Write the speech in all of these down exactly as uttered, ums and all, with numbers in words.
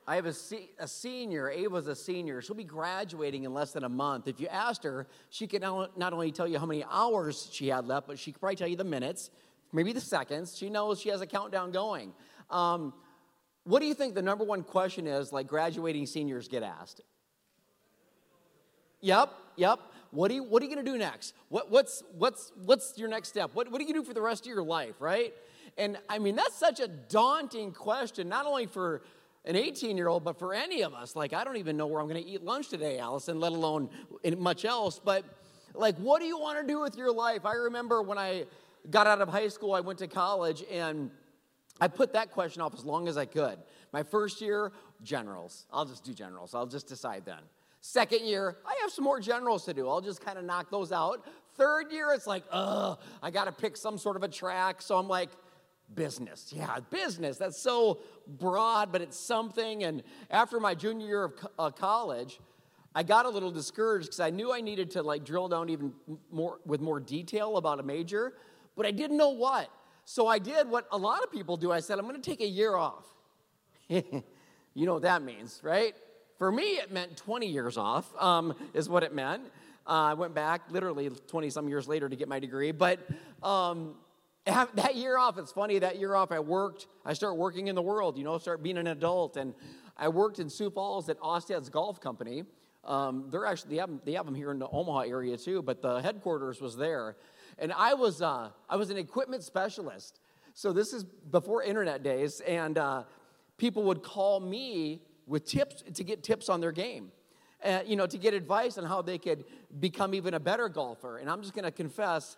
I have a, se- a senior, Ava's a senior. She'll be graduating in less than a month. If you asked her, she could not only tell you how many hours she had left, but she could probably tell you the minutes, maybe the seconds. She knows she has a countdown going. Um, what do you think the number one question is, like graduating seniors get asked? Yep, yep. What are you What are you going to do next? What, what's what's what's your next step? What What are you going to do for the rest of your life, right? And I mean, that's such a daunting question, not only for an eighteen-year-old, but for any of us. Like, I don't even know where I'm going to eat lunch today, Allison, let alone much else. But, like, what do you want to do with your life? I remember when I got out of high school, I went to college, and I put that question off as long as I could. My first year, generals. I'll just do generals. I'll just decide then. Second year, I have some more generals to do. I'll just kind of knock those out. Third year, it's like, ugh, I got to pick some sort of a track. So I'm like, business. Yeah, business. That's so broad, but it's something. And after my junior year of co- uh, college, I got a little discouraged because I knew I needed to like drill down even more with more detail about a major, but I didn't know what. So I did what a lot of people do. I said, I'm going to take a year off. You know what that means, right? For me, it meant twenty years off, um, is what it meant. Uh, I went back literally twenty-some years later to get my degree. But um, that year off, it's funny, that year off I worked, I started working in the world, you know, start being an adult. And I worked in Sioux Falls at Ostad's Golf Company. Um, they're actually, they have, them, they have them here in the Omaha area too, but the headquarters was there. And I was, uh, I was an equipment specialist. So this is before internet days, and uh, people would call me with tips to get tips on their game, uh, you know, to get advice on how they could become even a better golfer. And I'm just going to confess,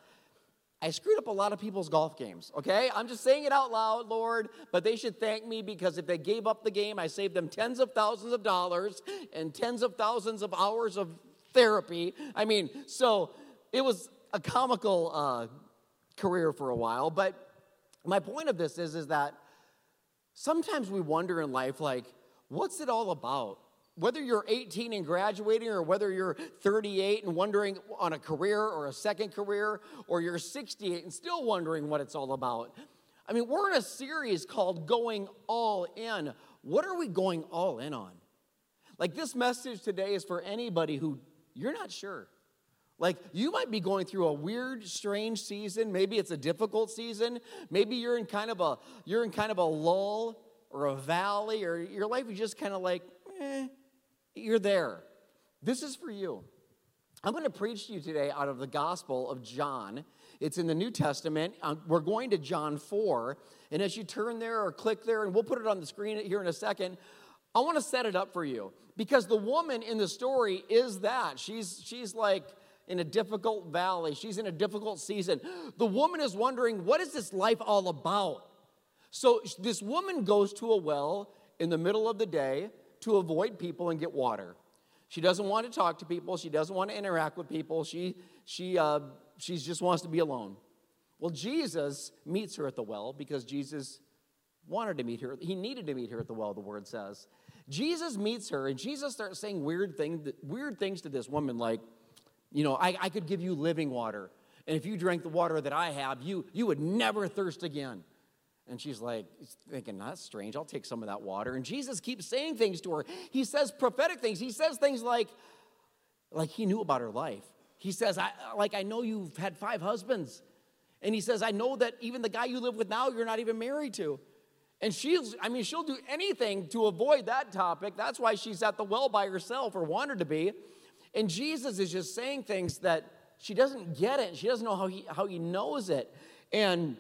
I screwed up a lot of people's golf games, okay? I'm just saying it out loud, Lord, but they should thank me because if they gave up the game, I saved them tens of thousands of dollars and tens of thousands of hours of therapy. I mean, so it was a comical uh, career for a while, but my point of this is, is that sometimes we wonder in life, like, what's it all about? Whether you're eighteen and graduating or whether you're thirty-eight and wondering on a career or a second career, or you're sixty-eight and still wondering what it's all about. I mean, we're in a series called Going All In. What are we going all in on? Like, this message today is for anybody who you're not sure. Like, you might be going through a weird, strange season. Maybe it's a difficult season. Maybe you're in kind of a you're in kind of a lull or a valley, or your life is just kind of like, eh, you're there. This is for you. I'm going to preach to you today out of the Gospel of John. It's in the New Testament. Um, we're going to John four, and as you turn there or click there, and we'll put it on the screen here in a second, I want to set it up for you, because the woman in the story is that. She's, she's like in a difficult valley. She's in a difficult season. The woman is wondering, what is this life all about? So this woman goes to a well in the middle of the day to avoid people and get water. She doesn't want to talk to people. She doesn't want to interact with people. She she uh, she just wants to be alone. Well, Jesus meets her at the well because Jesus wanted to meet her. He needed to meet her at the well, the word says. Jesus meets her, and Jesus starts saying weird things, weird things to this woman, like, you know, I, I could give you living water, and if you drank the water that I have, you you would never thirst again. And she's like, thinking, that's strange. I'll take some of that water. And Jesus keeps saying things to her. He says prophetic things. He says things like, like he knew about her life. He says, I, like, I know you've had five husbands. And he says, I know that even the guy you live with now, you're not even married to. And she's, I mean, she'll do anything to avoid that topic. That's why she's at the well by herself, or wanted to be. And Jesus is just saying things that she doesn't get it. She doesn't know how he, how he knows it. And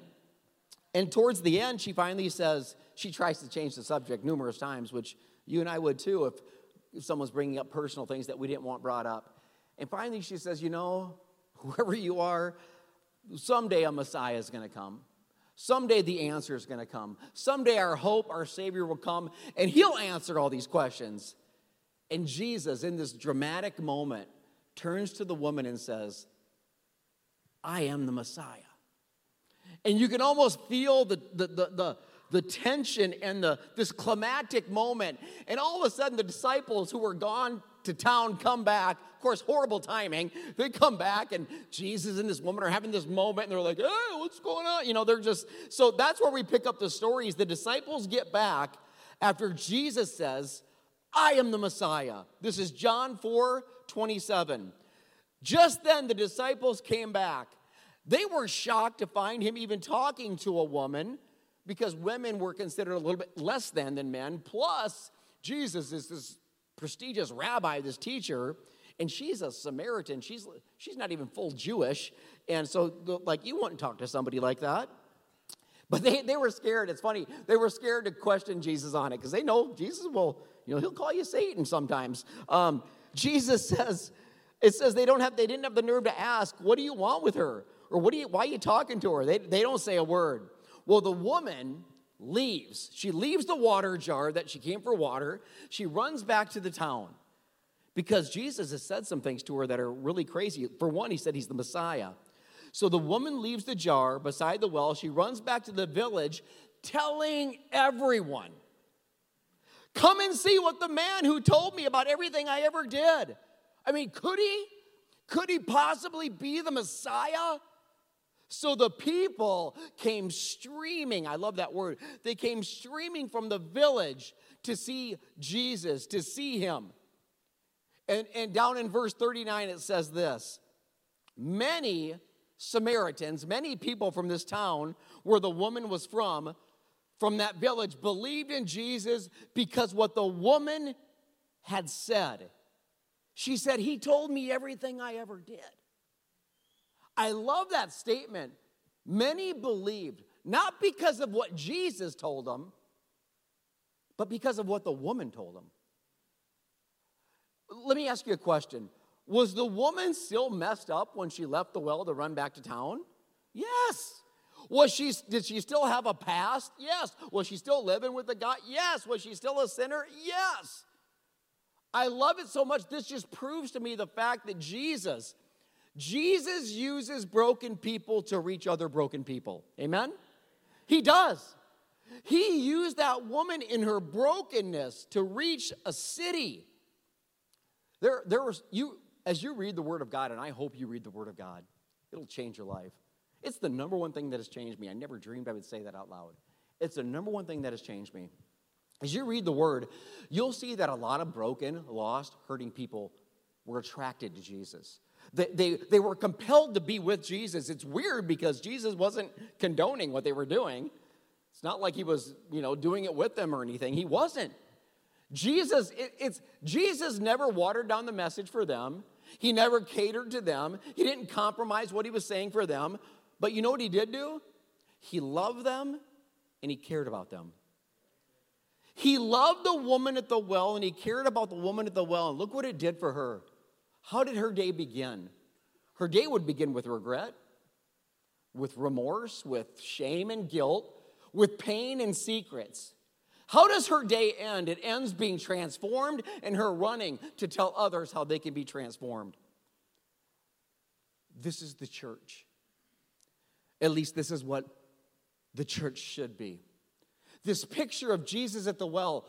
And towards the end, she finally says, she tries to change the subject numerous times, which you and I would too if, if someone's bringing up personal things that we didn't want brought up. And finally she says, you know, whoever you are, someday a Messiah is going to come. Someday the answer is going to come. Someday our hope, our Savior will come, and he'll answer all these questions. And Jesus, in this dramatic moment, turns to the woman and says, I am the Messiah. And you can almost feel the, the, the, the, the tension and the, this climactic moment. And all of a sudden, the disciples who were gone to town come back. Of course, horrible timing. They come back, and Jesus and this woman are having this moment, and they're like, hey, what's going on? You know, they're just, so that's where we pick up the stories. The disciples get back after Jesus says, I am the Messiah. This is John four twenty-seven. Just then the disciples came back. They were shocked to find him even talking to a woman, because women were considered a little bit less than than men. Plus, Jesus is this prestigious rabbi, this teacher, and she's a Samaritan. She's, she's not even full Jewish. And so, like, you wouldn't talk to somebody like that. But they, they were scared. It's funny. They were scared to question Jesus on it because they know Jesus will, you know, he'll call you Satan sometimes. Um, Jesus says, it says they don't have, they didn't have the nerve to ask, what do you want with her? Or what do you, why are you talking to her? They, they don't say a word. Well, the woman leaves. She leaves the water jar that she came for water. She runs back to the town because Jesus has said some things to her that are really crazy. For one, he said he's the Messiah. So the woman leaves the jar beside the well. She runs back to the village telling everyone, come and see what the man who told me about everything I ever did. I mean, could he? Could he possibly be the Messiah? So the people came streaming. I love that word. They came streaming from the village to see Jesus, to see him. And, and down in verse thirty-nine, it says this. Many Samaritans, many people from this town where the woman was from, from that village, believed in Jesus because what the woman had said. She said, he told me everything I ever did. I love that statement. Many believed, not because of what Jesus told them, but because of what the woman told them. Let me ask you a question. Was the woman still messed up when she left the well to run back to town? Yes. Was she, did she still have a past? Yes. Was she still living with the guy? Yes. Was she still a sinner? Yes. I love it so much. This just proves to me the fact that Jesus, Jesus uses broken people to reach other broken people. Amen? He does. He used that woman in her brokenness to reach a city. There, there was, you, as you read the Word of God, and I hope you read the Word of God, it'll change your life. It's the number one thing that has changed me. I never dreamed I would say that out loud. It's the number one thing that has changed me. As you read the Word, you'll see that a lot of broken, lost, hurting people were attracted to Jesus. They, they, they were compelled to be with Jesus. It's weird because Jesus wasn't condoning what they were doing. It's not like he was, you know, doing it with them or anything. He wasn't. Jesus, it, it's, Jesus never watered down the message for them. He never catered to them. He didn't compromise what he was saying for them. But you know what he did do? He loved them and he cared about them. He loved the woman at the well and he cared about the woman at the well. And look what it did for her. How did her day begin? Her day would begin with regret, with remorse, with shame and guilt, with pain and secrets. How does her day end? It ends being transformed and her running to tell others how they can be transformed. This is the church. At least this is what the church should be. This picture of Jesus at the well.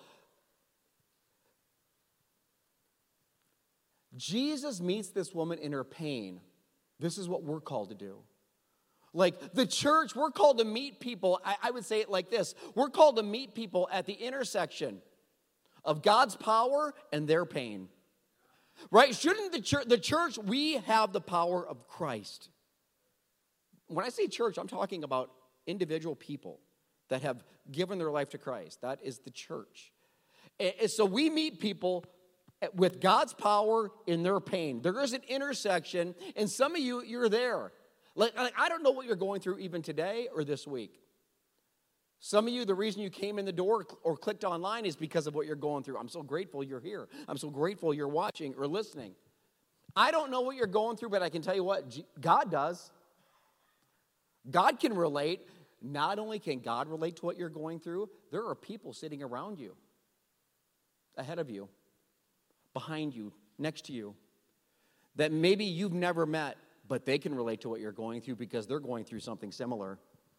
Jesus meets this woman in her pain. This is what we're called to do. Like the church, we're called to meet people. I, I would say it like this. We're called to meet people at the intersection of God's power and their pain. Right? Shouldn't the church, the church, we have the power of Christ. When I say church, I'm talking about individual people that have given their life to Christ. That is the church. And so we meet people with God's power in their pain. There is an intersection, and some of you, you're there. Like, I don't know what you're going through even today or this week. Some of you, the reason you came in the door or clicked online is because of what you're going through. I'm so grateful you're here. I'm so grateful you're watching or listening. I don't know what you're going through, but I can tell you what, God does. God can relate. Not only can God relate to what you're going through, there are people sitting around you, ahead of you, behind you, next to you, that maybe you've never met, but they can relate to what you're going through because they're going through something similar.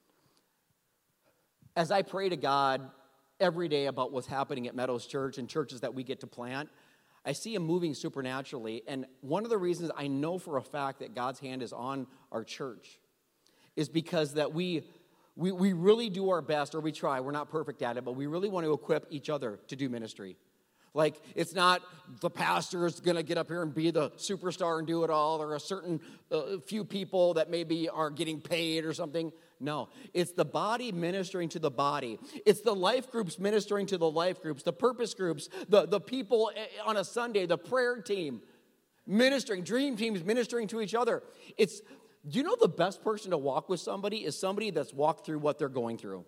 As I pray to God every day about what's happening at Meadows Church and churches that we get to plant, I see Him moving supernaturally. And one of the reasons I know for a fact that God's hand is on our church is because that we we, we really do our best, or we try. We're not perfect at it, but we really want to equip each other to do ministry. Like, it's not the pastor is going to get up here and be the superstar and do it all, or a certain uh, few people that maybe are getting paid or something. No, it's the body ministering to the body. It's the life groups ministering to the life groups, the purpose groups, the, the people on a Sunday, the prayer team ministering, dream teams ministering to each other. It's, do you know the best person to walk with somebody is somebody that's walked through what they're going through?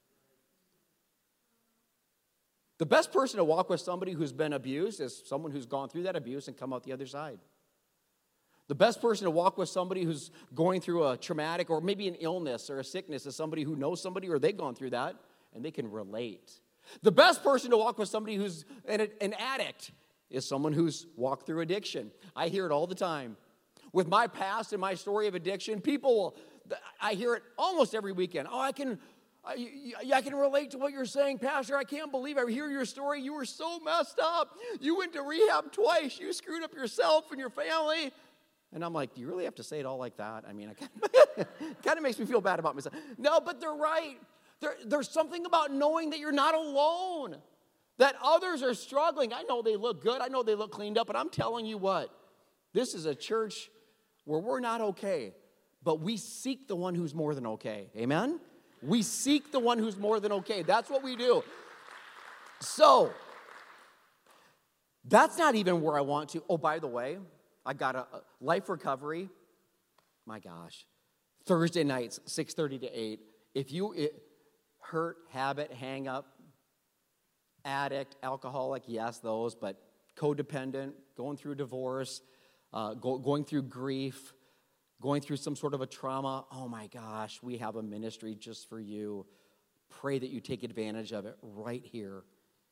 The best person to walk with somebody who's been abused is someone who's gone through that abuse and come out the other side. The best person to walk with somebody who's going through a traumatic or maybe an illness or a sickness is somebody who knows somebody or they've gone through that and they can relate. The best person to walk with somebody who's an, an addict is someone who's walked through addiction. I hear it all the time. With my past and my story of addiction, people will, I hear it almost every weekend. Oh, I can... I, I can relate to what you're saying, Pastor. I can't believe I hear your story. You were so messed up. You went to rehab twice. You screwed up yourself and your family. And I'm like, do you really have to say it all like that? I mean, it kind of makes me feel bad about myself. No, but they're right. There, there's something about knowing that you're not alone, that others are struggling. I know they look good. I know they look cleaned up, but I'm telling you what, this is a church where we're not okay, but we seek the one who's more than okay. Amen? We seek the one who's more than okay. That's what we do. So, that's not even where I want to. Oh, by the way, I got a, a life recovery. My gosh. Thursday nights, six thirty to eight. If you it, hurt, habit, hang up, addict, alcoholic, yes, those, but codependent, going through divorce, uh, go, going through grief, going through some sort of a trauma, oh my gosh, we have a ministry just for you. Pray that you take advantage of it right here.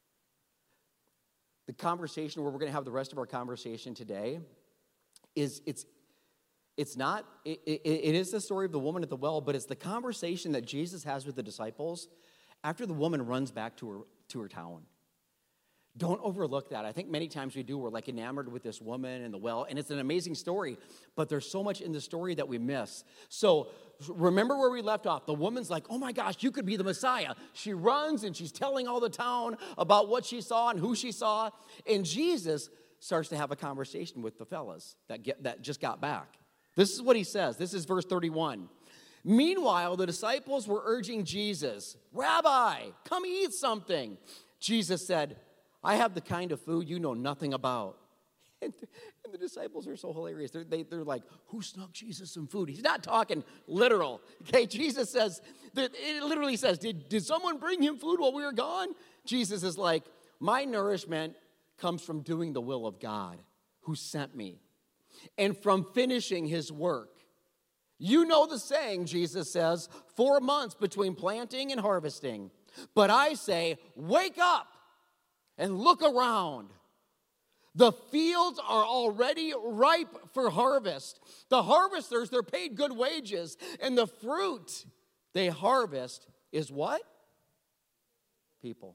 The conversation where we're going to have the rest of our conversation today is, it's it's not, it, it, it is the story of the woman at the well, but it's the conversation that Jesus has with the disciples after the woman runs back to her, to her town. Don't overlook that. I think many times we do. We're like enamored with this woman and the well, and it's an amazing story, but there's so much in the story that we miss. So remember where we left off. The woman's like, oh my gosh, you could be the Messiah. She runs and she's telling all the town about what she saw and who she saw, and Jesus starts to have a conversation with the fellas that get that just got back. This is what he says. This is verse thirty-one. Meanwhile, the disciples were urging Jesus, Rabbi, come eat something. Jesus said, I have the kind of food you know nothing about. And, and the disciples are so hilarious. They're, they, they're like, who snuck Jesus some food? He's not talking literal. Okay, Jesus says, it literally says, did, did someone bring him food while we were gone? Jesus is like, my nourishment comes from doing the will of God who sent me and from finishing his work. You know the saying, Jesus says, four months between planting and harvesting. But I say, wake up and look around. The fields are already ripe for harvest. The harvesters, they're paid good wages. And the fruit they harvest is what? People.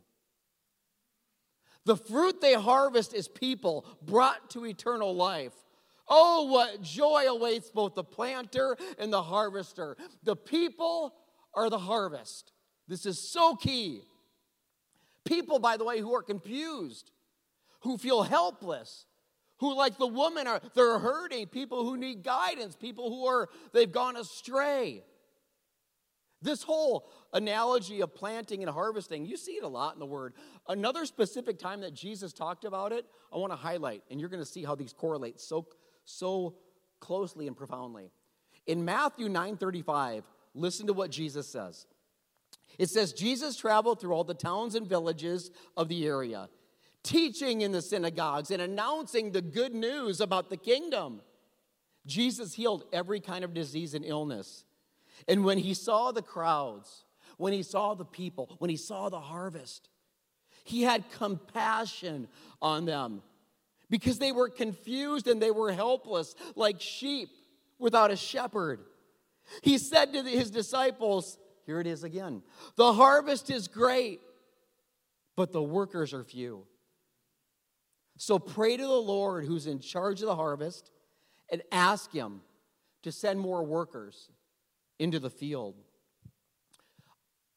The fruit they harvest is people brought to eternal life. Oh, what joy awaits both the planter and the harvester. The people are the harvest. This is so key. People, by the way, who are confused, who feel helpless, who, like the woman, are they're hurting, people who need guidance, people who are, they've gone astray. This whole analogy of planting and harvesting, you see it a lot in the Word. Another specific time that Jesus talked about it, I want to highlight, and you're going to see how these correlate so, so closely and profoundly. In Matthew nine thirty-five, listen to what Jesus says. It says, Jesus traveled through all the towns and villages of the area, teaching in the synagogues and announcing the good news about the kingdom. Jesus healed every kind of disease and illness. And when he saw the crowds, when he saw the people, when he saw the harvest, he had compassion on them because they were confused and they were helpless like sheep without a shepherd. He said to his disciples, here it is again, the harvest is great, but the workers are few. So pray to the Lord who's in charge of the harvest and ask him to send more workers into the field.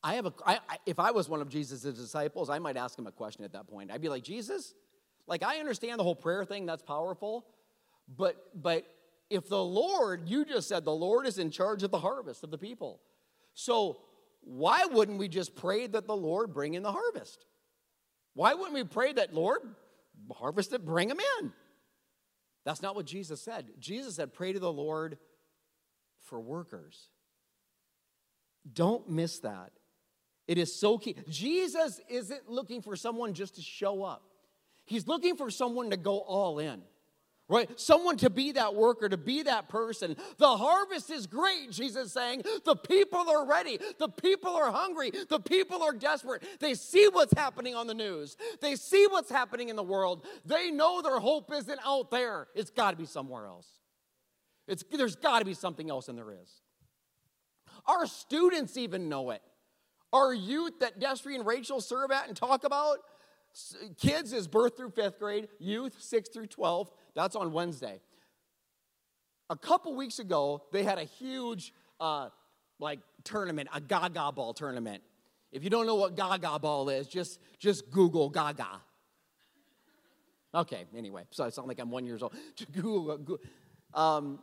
I have a, I, I, if I was one of Jesus' disciples, I might ask him a question at that point. I'd be like, Jesus, like I understand the whole prayer thing, that's powerful, but but if the Lord, you just said the Lord is in charge of the harvest of the people. So why wouldn't we just pray that the Lord bring in the harvest? Why wouldn't we pray that, Lord, harvest it, bring them in? That's not what Jesus said. Jesus said, pray to the Lord for workers. Don't miss that. It is so key. Jesus isn't looking for someone just to show up. He's looking for someone to go all in. Right? Someone to be that worker, to be that person. The harvest is great, Jesus is saying. The people are ready. The people are hungry. The people are desperate. They see what's happening on the news. They see what's happening in the world. They know their hope isn't out there. It's got to be somewhere else. It's, there's got to be something else than there is. Our students even know it. Our youth that Destry and Rachel serve at and talk about, kids is birth through fifth grade, youth sixth through twelfth. That's on Wednesday. A couple weeks ago, they had a huge, uh, like, tournament, a Gaga ball tournament. If you don't know what Gaga ball is, just, just Google Gaga. Okay, anyway, so I sound like I'm one years old. Google, Google. Um,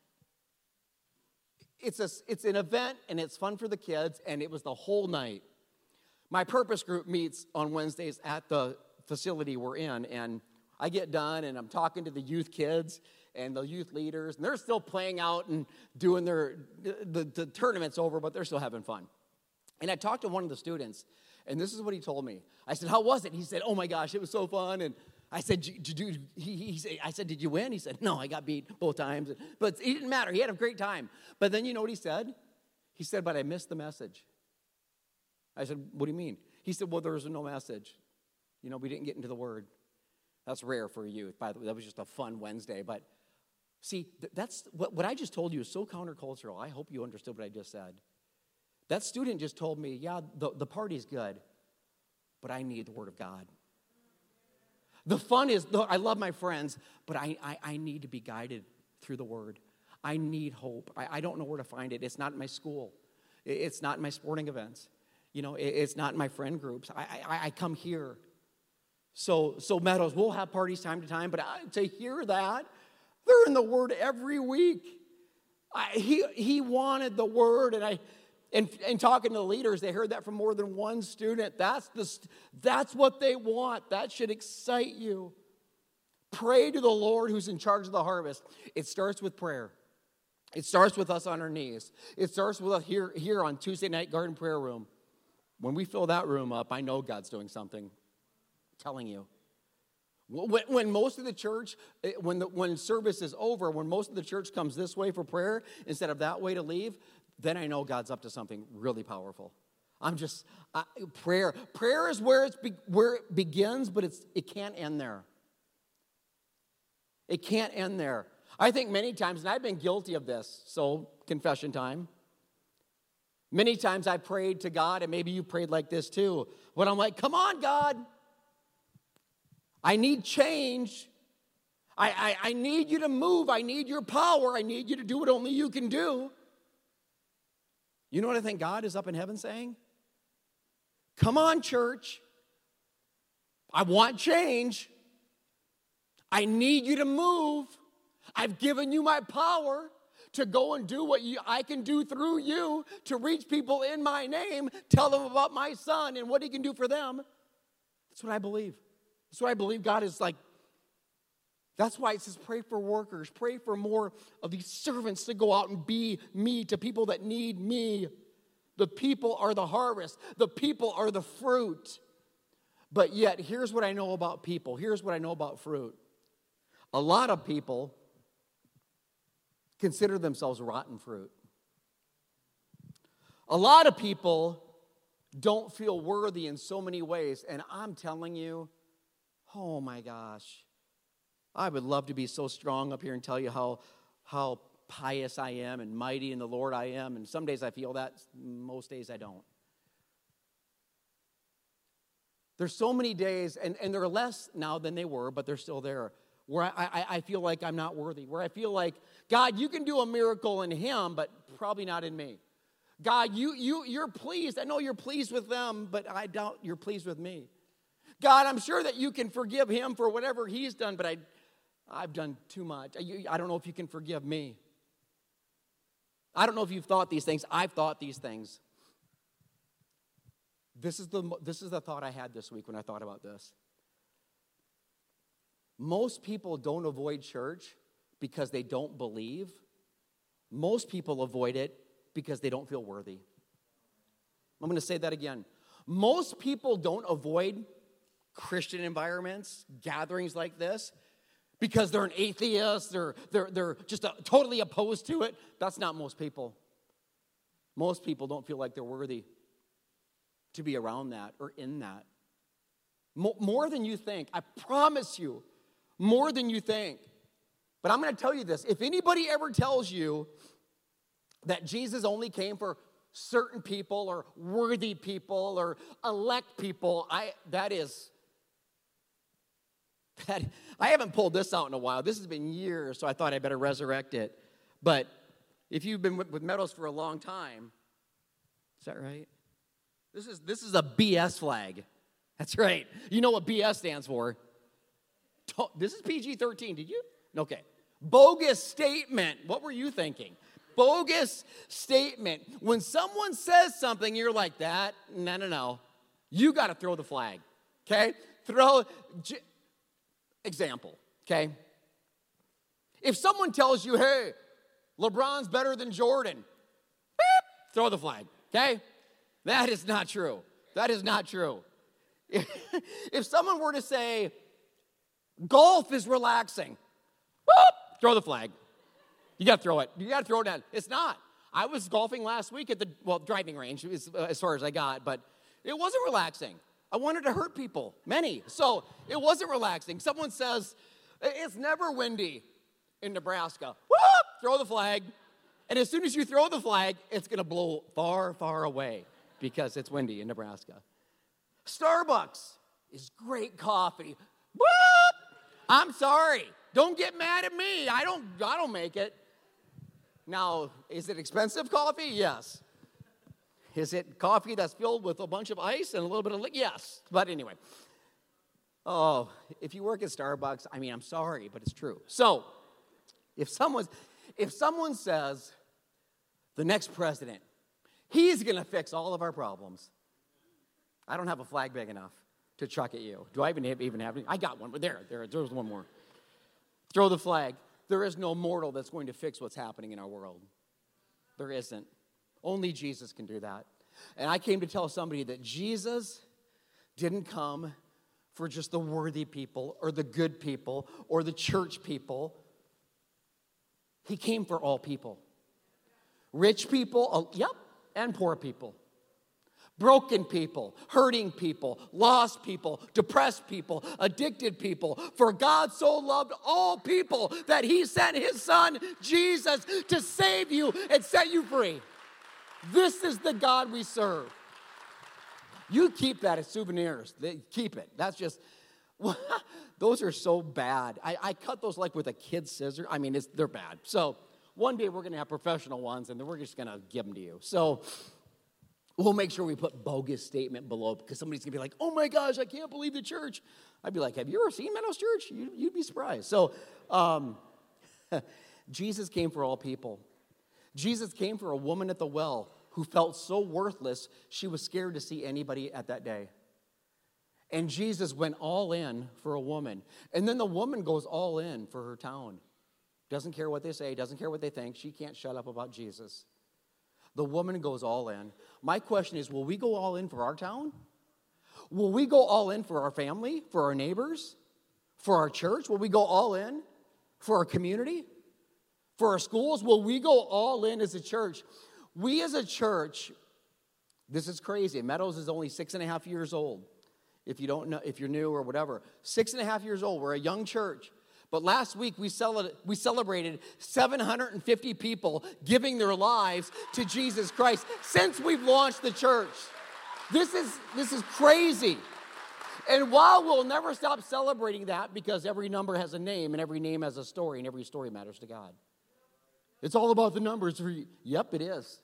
it's, a, it's an event, and it's fun for the kids, and it was the whole night. My purpose group meets on Wednesdays at the facility we're in, and I get done, and I'm talking to the youth kids and the youth leaders, and they're still playing out and doing their, the, the tournament's over, but they're still having fun. And I talked to one of the students, and this is what he told me. I said, how was it? He said, oh my gosh, it was so fun. And I said, did you, he, he said, I said, did you win? He said, no, I got beat both times. But it didn't matter. He had a great time. But then you know what he said? He said, but I missed the message. I said, what do you mean? He said, well, there was no message. You know, we didn't get into the word. That's rare for a youth. By the way, that was just a fun Wednesday. But see, that's what, what I just told you is so countercultural. I hope you understood what I just said. That student just told me, yeah, the, the party's good, but I need the word of God. The fun is, I love my friends, but I, I, I need to be guided through the word. I need hope. I, I don't know where to find it. It's not in my school. It's not in my sporting events. You know, it, it's not in my friend groups. I, I, I come here. So, so Meadows, we'll have parties time to time, but I, to hear that, they're in the Word every week. I, he he wanted the Word, and I, and, and talking to the leaders, they heard that from more than one student. That's the that's what they want. That should excite you. Pray to the Lord who's in charge of the harvest. It starts with prayer. It starts with us on our knees. It starts with us here here on Tuesday night Garden Prayer Room. When we fill that room up, I know God's doing something. Telling you. When, when most of the church, when the, when service is over, when most of the church comes this way for prayer instead of that way to leave, then I know God's up to something really powerful. I'm just, I, prayer. Prayer is where, it's be, where it begins, but it's it can't end there. It can't end there. I think many times, and I've been guilty of this, so confession time. Many times I prayed to God, and maybe you prayed like this too, when I'm like, come on, God. I need change. I, I, I need you to move. I need your power. I need you to do what only you can do. You know what I think God is up in heaven saying? Come on, church. I want change. I need you to move. I've given you my power to go and do what you, I can do through you to reach people in my name, tell them about my son and what he can do for them. That's what I believe. That's what I believe God is like. That's why it says pray for workers. Pray for more of these servants to go out and be me to people that need me. The people are the harvest. The people are the fruit. But yet, here's what I know about people. Here's what I know about fruit. A lot of people consider themselves rotten fruit. A lot of people don't feel worthy in so many ways. And I'm telling you, oh my gosh, I would love to be so strong up here and tell you how, how pious I am and mighty in the Lord I am. And some days I feel that, most days I don't. There's so many days, and, and they're less now than they were, but they're still there, where I, I, I feel like I'm not worthy, where I feel like, God, you can do a miracle in him, but probably not in me. God, you, you, you're pleased. I know you're pleased with them, but I doubt you're pleased with me. God, I'm sure that you can forgive him for whatever he's done, but I, I've done too much. I, I don't know if you can forgive me. I don't know if you've thought these things. I've thought these things. This is the, this is the thought I had this week when I thought about this. Most people don't avoid church because they don't believe. Most people avoid it because they don't feel worthy. I'm going to say that again. Most people don't avoid Christian environments, gatherings like this, because they're an atheist, they're, they're, they're just uh, totally opposed to it. That's not most people. Most people don't feel like they're worthy to be around that or in that. Mo- more than you think. I promise you, more than you think. But I'm going to tell you this. If anybody ever tells you that Jesus only came for certain people or worthy people or elect people, I that is, that, I haven't pulled this out in a while. This has been years, so I thought I better resurrect it. But if you've been with, with Meadows for a long time, is that right? This is, this is a B S flag. That's right. You know what B S stands for. This is P G thirteen. Did you? Okay. Bogus statement. What were you thinking? Bogus statement. When someone says something, you're like, that, no, no, no. You got to throw the flag, okay? Throw, j- example, okay? If someone tells you, hey, LeBron's better than Jordan, beep, throw the flag, okay? That is not true. That is not true. If someone were to say, golf is relaxing, whoop, throw the flag. You got to throw it. You got to throw it down. It's not. I was golfing last week at the, well, driving range as, uh, as far as I got, but it wasn't relaxing. I wanted to hurt people, many. So it wasn't relaxing. Someone says, it's never windy in Nebraska. Whoop, throw the flag. And as soon as you throw the flag, it's going to blow far, far away because it's windy in Nebraska. Starbucks is great coffee. Whoop! I'm sorry. Don't get mad at me. I don't, I don't make it. Now, is it expensive coffee? Yes. Is it coffee that's filled with a bunch of ice and a little bit of liquid? Yes. But anyway. Oh, if you work at Starbucks, I mean, I'm sorry, but it's true. So, if someone, if someone says, the next president, he's going to fix all of our problems, I don't have a flag big enough to chuck at you. Do I even have, even have any? I got one, but there, there, there's one more. Throw the flag. There is no mortal that's going to fix what's happening in our world. There isn't. Only Jesus can do that. And I came to tell somebody that Jesus didn't come for just the worthy people or the good people or the church people. He came for all people. Rich people, yep, and poor people. Broken people, hurting people, lost people, depressed people, addicted people. For God so loved all people that he sent his son, Jesus, to save you and set you free. This is the God we serve. You keep that as souvenirs. They, keep it. That's just, those are so bad. I, I cut those like with a kid's scissor. I mean, it's, they're bad. So one day we're going to have professional ones, and then we're just going to give them to you. So we'll make sure we put bogus statement below because somebody's going to be like, oh, my gosh, I can't believe the church. I'd be like, have you ever seen Meadows Church? You, you'd be surprised. So um, Jesus came for all people. Jesus came for a woman at the well who felt so worthless, she was scared to see anybody at that day. And Jesus went all in for a woman. And then the woman goes all in for her town. Doesn't care what they say, doesn't care what they think. She can't shut up about Jesus. The woman goes all in. My question is, will we go all in for our town? Will we go all in for our family, for our neighbors, for our church? Will we go all in for our community, for our schools? Will we go all in as a church? We as a church, this is crazy. Meadows is only six and a half years old. If you don't know, if you're new or whatever, six and a half years old. We're a young church. But last week, we we celebrated seven hundred fifty people giving their lives to Jesus Christ since we've launched the church. This is, this is crazy. And while we'll never stop celebrating that because every number has a name and every name has a story and every story matters to God. It's all about the numbers. Yep, it is.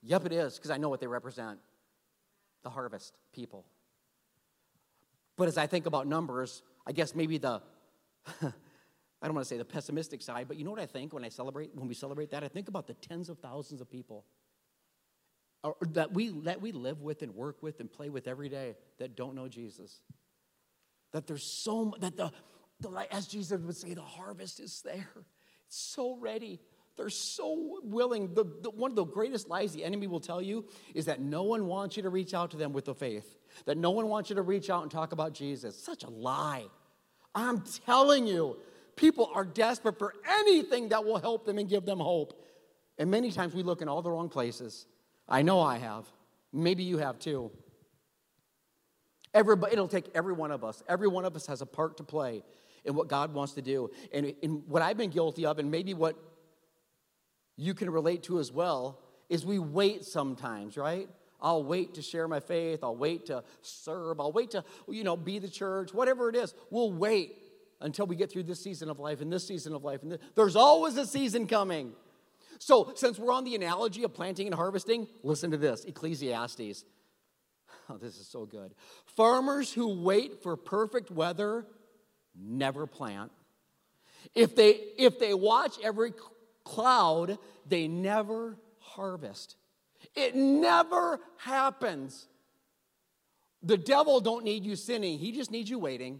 Yep, it is, because I know what they represent. The harvest people. But as I think about numbers, I guess maybe the, I don't want to say the pessimistic side, but you know what I think when I celebrate, when we celebrate that? I think about the tens of thousands of people or, that we that we live with and work with and play with every day that don't know Jesus. That there's so, that the, the as Jesus would say, the harvest is there. It's so ready. They're so willing. The, the, one of the greatest lies the enemy will tell you is that no one wants you to reach out to them with the faith. That no one wants you to reach out and talk about Jesus. Such a lie. I'm telling you, people are desperate for anything that will help them and give them hope. And many times we look in all the wrong places. I know I have. Maybe you have too. Everybody, it'll take every one of us. Every one of us has a part to play in what God wants to do. And, and what I've been guilty of, and maybe what you can relate to as well, is we wait sometimes, right? I'll wait to share my faith. I'll wait to serve. I'll wait to, you know, be the church, whatever it is. We'll wait until we get through this season of life and this season of life. And this. There's always a season coming. So since we're on the analogy of planting and harvesting, listen to this, Ecclesiastes. Oh, this is so good. Farmers who wait for perfect weather never plant. If they, if they watch every cloud, they never harvest. It never happens. The devil don't need you sinning. He just needs you waiting.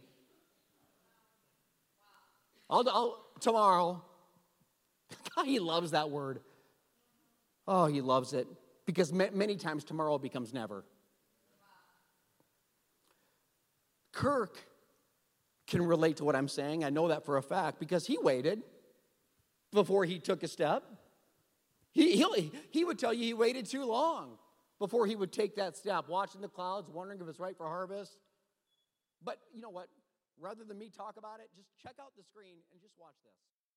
I'll, I'll tomorrow. God, he loves that word. Oh, he loves it. Because many times tomorrow becomes never. Kirk can relate to what I'm saying. I know that for a fact because he waited before he took a step. He, he, he would tell you he waited too long before he would take that step, watching the clouds, wondering if it's right for harvest. But you know what? Rather than me talk about it, just check out the screen and just watch this.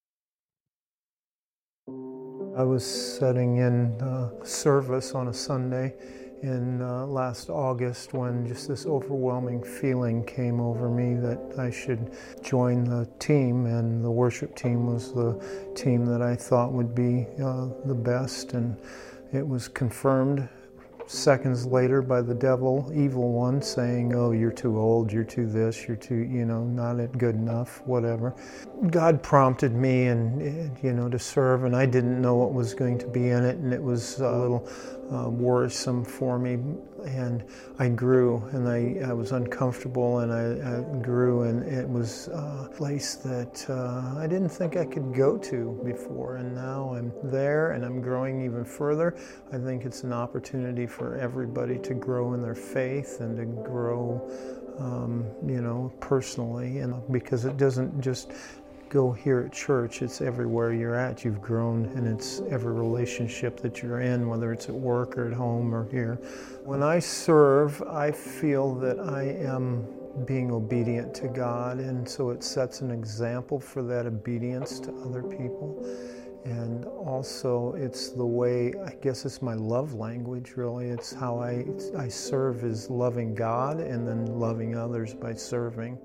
I was sitting in uh, service on a Sunday in uh, last August when just this overwhelming feeling came over me that I should join the team, and the worship team was the team that I thought would be uh, the best, and it was confirmed seconds later by the devil, evil one, saying, oh, you're too old, you're too this, you're too, you know, not good enough, whatever. God prompted me and, you know, to serve, and I didn't know what was going to be in it, and it was a little uh, worrisome for me, and I grew, and I, I was uncomfortable, and I, I grew, and it was a place that uh, I didn't think I could go to before, and now I'm there, and I'm growing even further. I think it's an opportunity for everybody to grow in their faith and to grow, um, you know, personally, and because it doesn't just go here at church, it's everywhere you're at. You've grown, and it's every relationship that you're in, whether it's at work or at home or here. When I serve, I feel that I am being obedient to God, and so it sets an example for that obedience to other people. And also, it's the way, I guess it's my love language, really. It's how I, it's, I serve is loving God and then loving others by serving.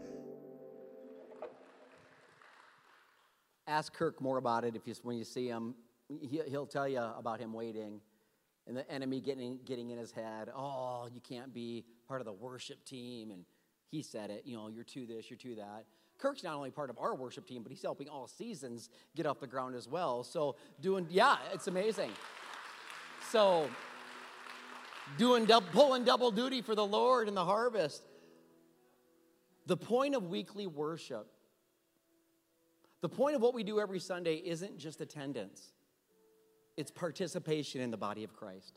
Ask Kirk more about it if you, when you see him. He, he'll tell you about him waiting and the enemy getting, getting in his head. Oh, you can't be part of the worship team. And he said it, you know, you're too this, you're too that. Kirk's not only part of our worship team, but he's helping All Seasons get off the ground as well. So doing, yeah, it's amazing. So doing, pulling double duty for the Lord in the harvest. The point of weekly worship, the point of what we do every Sunday isn't just attendance. It's participation in the body of Christ.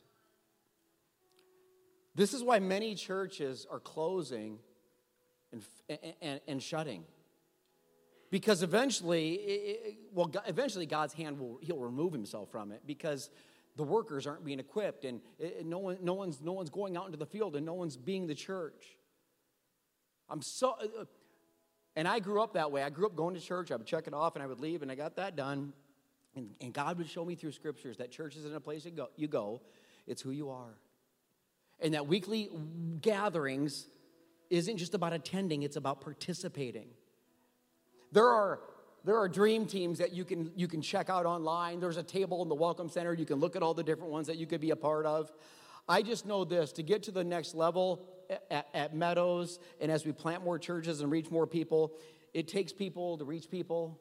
This is why many churches are closing and, and, and shutting. Because eventually, it, well, eventually God's hand will, he'll remove himself from it because the workers aren't being equipped and it, no one, no one's, no one's going out into the field and no one's being the church. I'm so, and I grew up that way. I grew up going to church. I would check it off and I would leave and I got that done. And, and God would show me through scriptures that church isn't a place you go, you go, it's who you are. And that weekly gatherings isn't just about attending, it's about participating. There are there are dream teams that you can, you can check out online. There's a table in the Welcome Center. You can look at all the different ones that you could be a part of. I just know this, to get to the next level at, at Meadows, and as we plant more churches and reach more people, it takes people to reach people.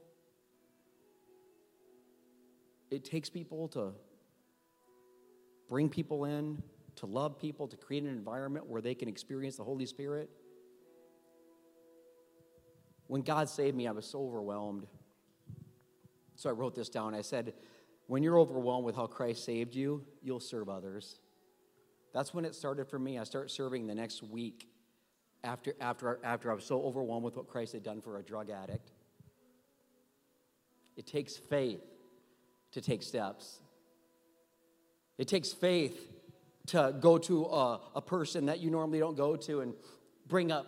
It takes people to bring people in, to love people, to create an environment where they can experience the Holy Spirit. When God saved me, I was so overwhelmed. So I wrote this down. I said, when you're overwhelmed with how Christ saved you, you'll serve others. That's when it started for me. I started serving the next week after, after, after I was so overwhelmed with what Christ had done for a drug addict. It takes faith to take steps. It takes faith to go to a, a person that you normally don't go to and bring up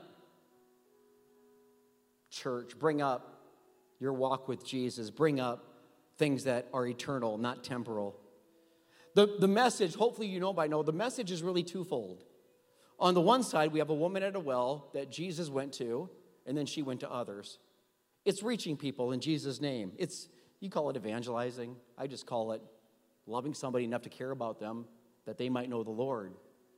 church, bring up your walk with Jesus, bring up things that are eternal, not temporal. The, the message, hopefully you know by now, the message is really twofold. On the one side, we have a woman at a well that Jesus went to, and then she went to others. It's reaching people in Jesus' name. It's, you call it evangelizing. I just call it loving somebody enough to care about them that they might know the Lord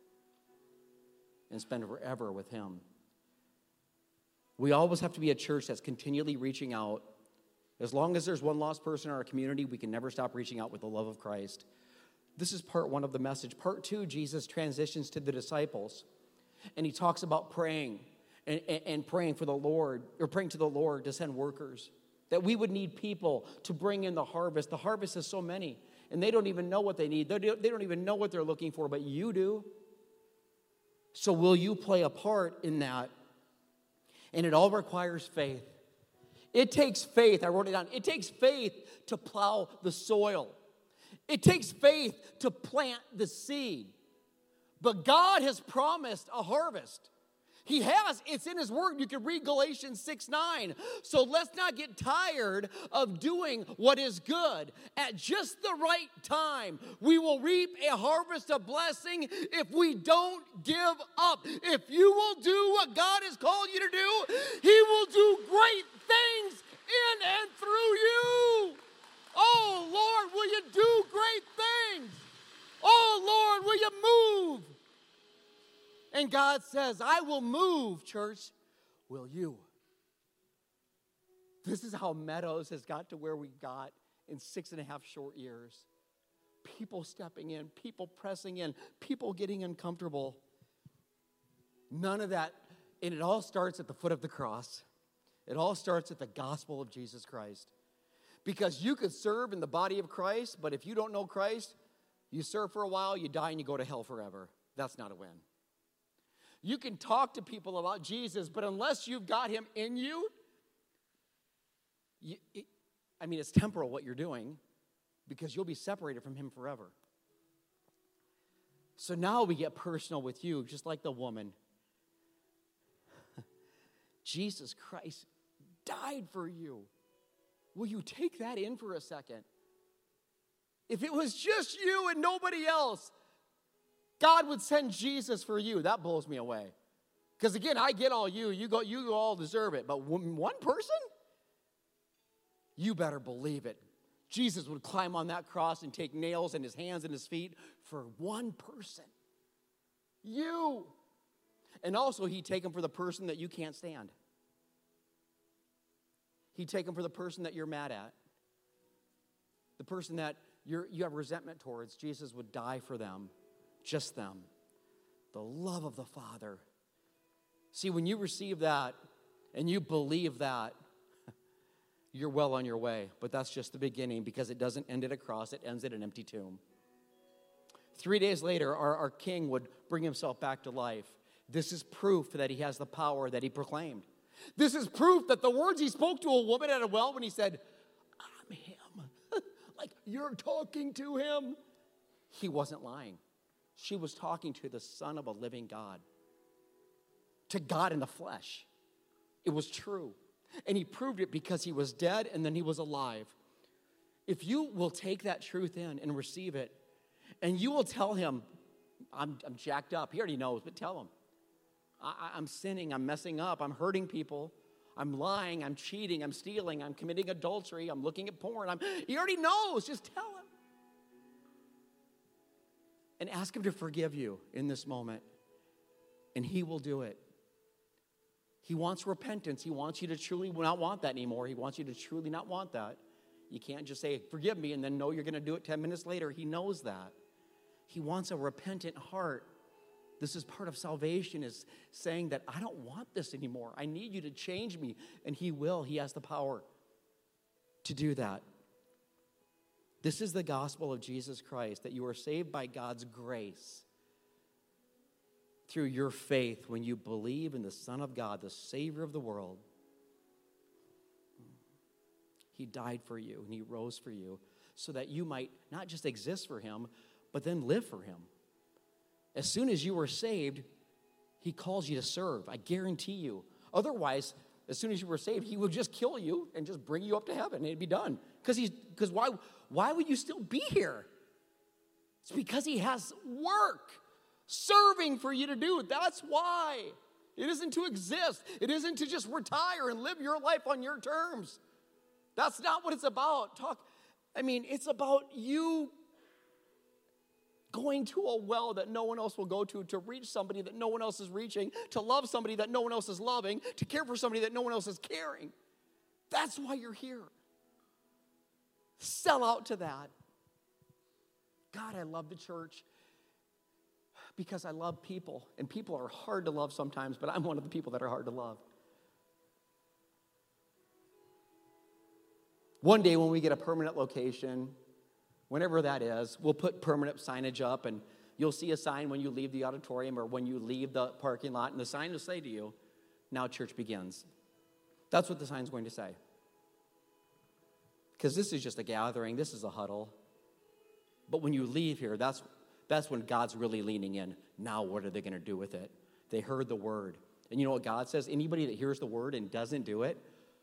and spend forever with Him. We always have to be a church that's continually reaching out. As long as there's one lost person in our community, we can never stop reaching out with the love of Christ. This is part one of the message. Part two, Jesus transitions to the disciples, and He talks about praying and, and, and praying for the Lord, or praying to the Lord to send workers, that we would need people to bring in the harvest. The harvest is so many, and they don't even know what they need. They don't even know what they're looking for, but you do. So will you play a part in that? And it all requires faith. It takes faith. I wrote it down. It takes faith to plow the soil. It takes faith to plant the seed. But God has promised a harvest. He has. It's in His Word. You can read Galatians six nine. So let's not get tired of doing what is good. At just the right time, we will reap a harvest of blessing if we don't give up. If you will do what God has called you to do, He will do great things in and through you. Oh, Lord, will you do great things? Oh, Lord, will you move? And God says, I will move, church. Will you? This is how Meadows has got to where we got in six and a half short years. People stepping in, people pressing in, people getting uncomfortable. None of that, and it all starts at the foot of the cross. It all starts at the gospel of Jesus Christ. Because you could serve in the body of Christ, but if you don't know Christ, you serve for a while, you die, and you go to hell forever. That's not a win. You can talk to people about Jesus, but unless you've got Him in you, you it, I mean, it's temporal what you're doing, because you'll be separated from Him forever. So now we get personal with you, just like the woman. Jesus Christ died for you. Will you take that in for a second? If it was just you and nobody else, God would send Jesus for you. That blows me away. Because again, I get all you. You go, you all deserve it. But one person? You better believe it. Jesus would climb on that cross and take nails in His hands and His feet for one person. You. And also, He'd take them for the person that you can't stand. He'd take them for the person that you're mad at. The person that you're, you have resentment towards. Jesus would die for them. Just them. The love of the Father. See, when you receive that and you believe that, you're well on your way. But that's just the beginning, because it doesn't end at a cross. It ends at an empty tomb. Three days later, our, our King would bring Himself back to life. This is proof that He has the power that He proclaimed. This is proof that the words He spoke to a woman at a well when He said, I'm Him. Like, you're talking to Him. He wasn't lying. She was talking to the Son of a living God. To God in the flesh. It was true. And He proved it because He was dead and then He was alive. If you will take that truth in and receive it, and you will tell Him, I'm, I'm jacked up. He already knows, but tell Him. I, I'm sinning. I'm messing up. I'm hurting people. I'm lying, I'm cheating, I'm stealing, I'm committing adultery, I'm looking at porn. I'm, he already knows. Just tell him. And ask him to forgive you in this moment. And he will do it. He wants repentance. He wants you to truly not want that anymore. He wants you to truly not want that. You can't just say, forgive me, and then know you're going to do it ten minutes later. He knows that. He wants a repentant heart. This is part of salvation, is saying that I don't want this anymore. I need you to change me. And he will. He has the power to do that. This is the gospel of Jesus Christ, that you are saved by God's grace through your faith when you believe in the Son of God, the Savior of the world. He died for you and he rose for you so that you might not just exist for him, but then live for him. As soon as you were saved, he calls you to serve. I guarantee you. Otherwise, as soon as you were saved, he would just kill you and just bring you up to heaven and it'd be done. Because he's because why, why would you still be here? It's because he has work serving for you to do. That's why. It isn't to exist. It isn't to just retire and live your life on your terms. That's not what it's about. Talk, I mean, it's about you going to a well that no one else will go to, to reach somebody that no one else is reaching, to love somebody that no one else is loving, to care for somebody that no one else is caring. That's why you're here. Sell out to that. God, I love the church because I love people. And people are hard to love sometimes, but I'm one of the people that are hard to love. One day when we get a permanent location, whenever that is, we'll put permanent signage up, and you'll see a sign when you leave the auditorium or when you leave the parking lot, and the sign will say to you, now church begins. That's what the sign's going to say. Because this is just a gathering. This is a huddle. But when you leave here, that's, that's when God's really leaning in. Now what are they going to do with it? They heard the word. And you know what God says? Anybody that hears the word and doesn't do it,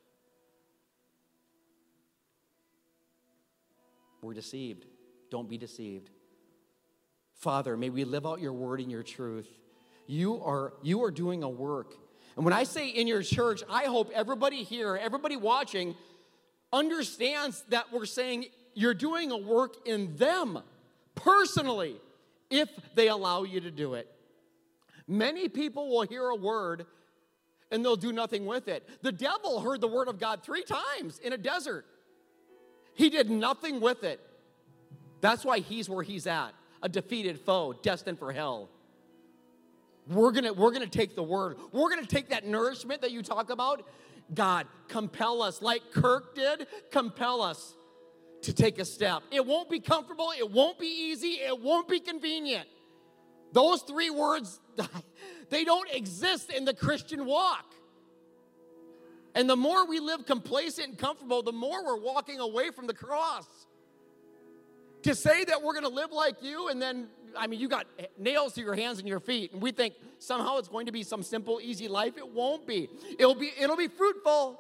we're deceived. Don't be deceived. Father, may we live out your word and your truth. You are, you are doing a work. And when I say in your church, I hope everybody here, everybody watching, understands that we're saying you're doing a work in them personally if they allow you to do it. Many people will hear a word and they'll do nothing with it. The devil heard the word of God three times in a desert. He did nothing with it. That's why he's where he's at, a defeated foe, destined for hell. We're gonna, we're gonna take the word. We're gonna take that nourishment that you talk about. God, compel us, like Kirk did, compel us to take a step. It won't be comfortable. It won't be easy. It won't be convenient. Those three words, they don't exist in the Christian walk. And the more we live complacent and comfortable, the more we're walking away from the cross. To say that we're going to live like you, and then, I mean, you got nails to your hands and your feet, and we think somehow it's going to be some simple, easy life. It won't be. It'll be, it'll be fruitful.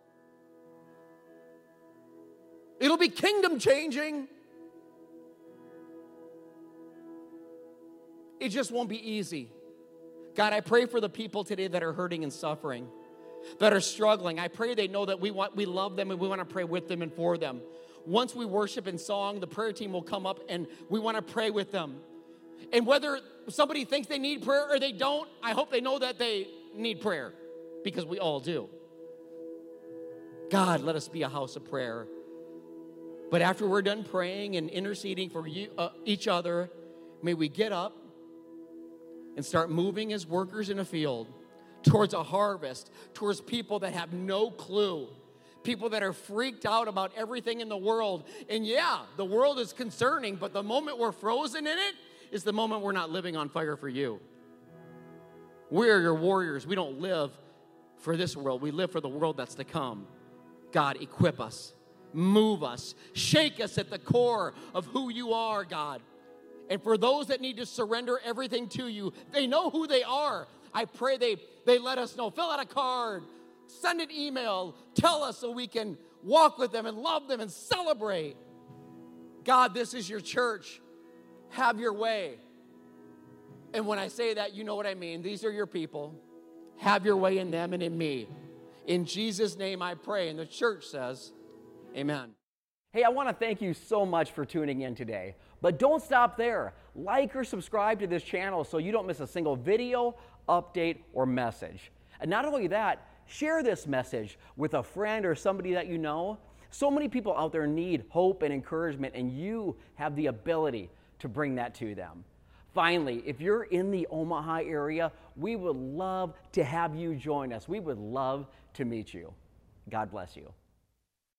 It'll be kingdom changing. It just won't be easy. God, I pray for the people today that are hurting and suffering, that are struggling. I pray they know that we want, we love them and we want to pray with them and for them. Once we worship in song, the prayer team will come up and we want to pray with them. And whether somebody thinks they need prayer or they don't, I hope they know that they need prayer, because we all do. God, let us be a house of prayer. But after we're done praying and interceding for you, uh, each other, may we get up and start moving as workers in a field towards a harvest, towards people that have no clue, people that are freaked out about everything in the world. And yeah, the world is concerning, but the moment we're frozen in it is the moment we're not living on fire for you. We are your warriors. We don't live for this world. We live for the world that's to come. God, equip us, move us, shake us at the core of who you are, God. And for those that need to surrender everything to you, they know who they are. I pray they, they let us know. Fill out a card, send an email, tell us so we can walk with them and love them and celebrate. God, this is your church. Have your way. And when I say that, you know what I mean. These are your people. Have your way in them and in me. In Jesus' name I pray. And the church says, amen. Hey, I want to thank you so much for tuning in today. But don't stop there. Like or subscribe to this channel so you don't miss a single video, update, or message. And not only that, share this message with a friend or somebody that you know. So many people out there need hope and encouragement, and you have the ability to bring that to them. Finally, if you're in the Omaha area, we would love to have you join us. We would love to meet you. God bless you.